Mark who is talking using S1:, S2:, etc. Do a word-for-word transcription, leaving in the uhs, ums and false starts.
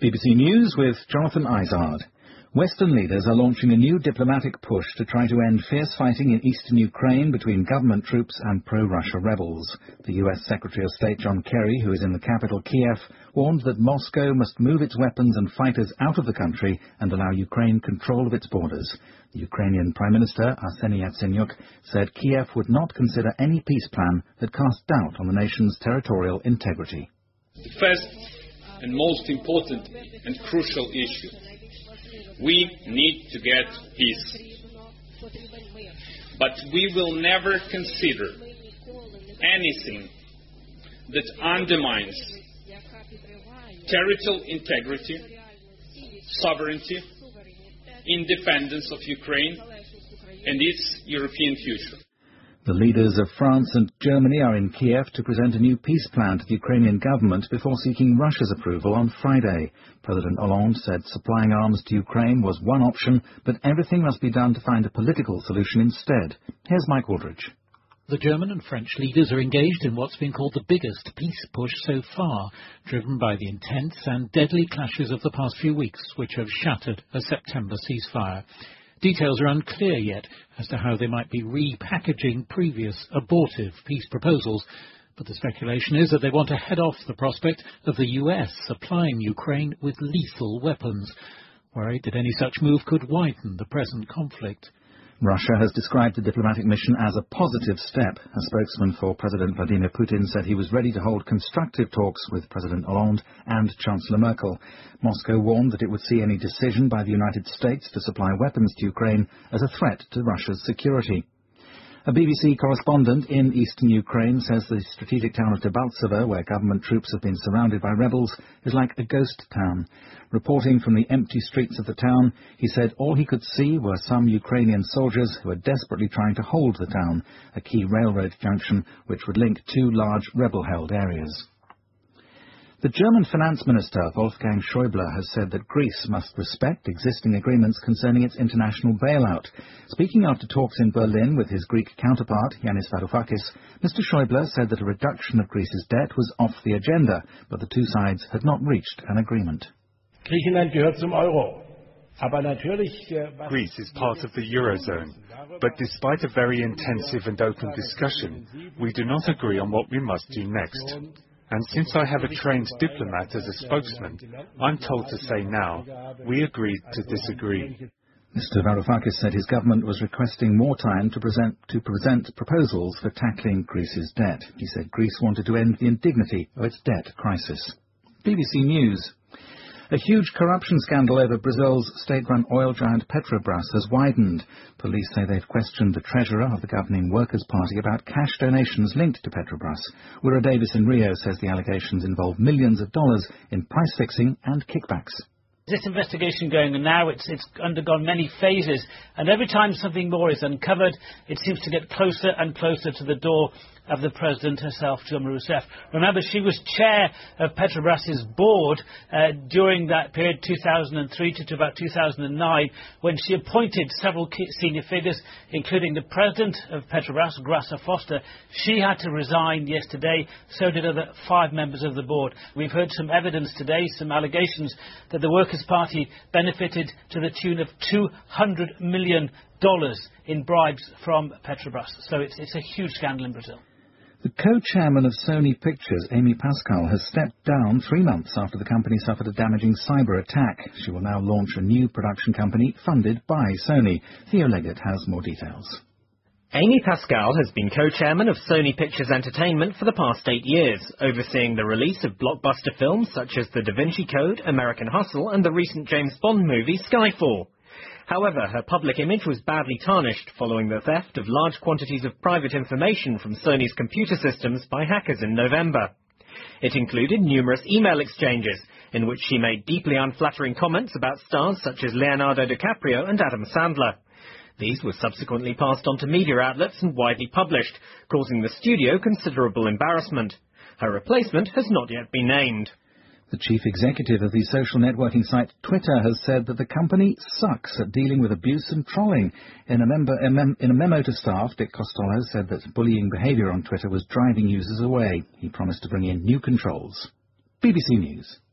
S1: B B C News with Jonathan Izard. Western leaders are launching a new diplomatic push to try to end fierce fighting in eastern Ukraine between government troops and pro-Russia rebels. The U S Secretary of State John Kerry, who is in the capital Kiev, warned that Moscow must move its weapons and fighters out of the country and allow Ukraine control of its borders. The Ukrainian Prime Minister, Arseniy Yatsenyuk, said Kiev would not consider any peace plan that cast doubt on the nation's territorial integrity.
S2: The first and most important and crucial issue. We need to get peace. But we will never consider anything that undermines territorial integrity, sovereignty, independence of Ukraine and its European future.
S1: The leaders of France and Germany are in Kiev to present a new peace plan to the Ukrainian government before seeking Russia's approval on Friday. President Hollande said supplying arms to Ukraine was one option, but everything must be done to find a political solution instead. Here's Mike Aldridge.
S3: The German and French leaders are engaged in what's been called the biggest peace push so far, driven by the intense and deadly clashes of the past few weeks, which have shattered a September ceasefire. Details are unclear yet as to how they might be repackaging previous abortive peace proposals, but the speculation is that they want to head off the prospect of the U S supplying Ukraine with lethal weapons, worried that any such move could widen the present conflict.
S1: Russia has described the diplomatic mission as a positive step. A spokesman for President Vladimir Putin said he was ready to hold constructive talks with President Hollande and Chancellor Merkel. Moscow warned that it would see any decision by the United States to supply weapons to Ukraine as a threat to Russia's security. A B B C correspondent in eastern Ukraine says the strategic town of Debaltseve, where government troops have been surrounded by rebels, is like a ghost town. Reporting from the empty streets of the town, he said all he could see were some Ukrainian soldiers who were desperately trying to hold the town, a key railroad junction which would link two large rebel-held areas. The German finance minister, Wolfgang Schäuble, has said that Greece must respect existing agreements concerning its international bailout. Speaking after talks in Berlin with his Greek counterpart, Yanis Varoufakis, Mister Schäuble said that a reduction of Greece's debt was off the agenda, but the two sides had not reached an agreement.
S4: Griechenland gehört zum Euro.
S5: Greece is part of the Eurozone, but despite a very intensive and open discussion, we do not agree on what we must do next. And since I have a trained diplomat as a spokesman, I'm told to say now, we agreed to disagree.
S1: Mister Varoufakis said his government was requesting more time to present, to present proposals for tackling Greece's debt. He said Greece wanted to end the indignity of its debt crisis. B B C News. A huge corruption scandal over Brazil's state-run oil giant Petrobras has widened. Police say they've questioned the treasurer of the governing Workers' Party about cash donations linked to Petrobras. Wira Davis in Rio says the allegations involve millions of dollars in price fixing and kickbacks.
S6: This investigation going on now, it's, it's undergone many phases, and every time something more is uncovered, it seems to get closer and closer to the door of the President herself, Dilma Rousseff. Remember, she was chair of Petrobras's board uh, during that period, two thousand three to, to about two thousand nine, when she appointed several key senior figures, including the President of Petrobras, Graça Foster. She had to resign yesterday, so did other five members of the board. We've heard some evidence today, some allegations that the Workers' Party benefited to the tune of two hundred million dollars in bribes from Petrobras. So it's, it's a huge scandal in Brazil.
S1: The co-chairman of Sony Pictures, Amy Pascal, has stepped down three months after the company suffered a damaging cyber attack. She will now launch a new production company funded by Sony. Theo Leggett has more details.
S7: Amy Pascal has been co-chairman of Sony Pictures Entertainment for the past eight years, overseeing the release of blockbuster films such as The Da Vinci Code, American Hustle and the recent James Bond movie Skyfall. However, her public image was badly tarnished following the theft of large quantities of private information from Sony's computer systems by hackers in November. It included numerous email exchanges, in which she made deeply unflattering comments about stars such as Leonardo DiCaprio and Adam Sandler. These were subsequently passed on to media outlets and widely published, causing the studio considerable embarrassment. Her replacement has not yet been named.
S1: The chief executive of the social networking site Twitter has said that the company sucks at dealing with abuse and trolling. In a, member, a mem in a memo to staff, Dick Costello said that bullying behaviour on Twitter was driving users away. He promised to bring in new controls. B B C News.